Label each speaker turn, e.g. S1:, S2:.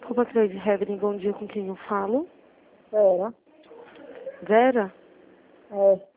S1: Desculpa, Cleide Heaven, bom dia, com quem eu falo?
S2: Vera.
S1: Vera?
S2: É.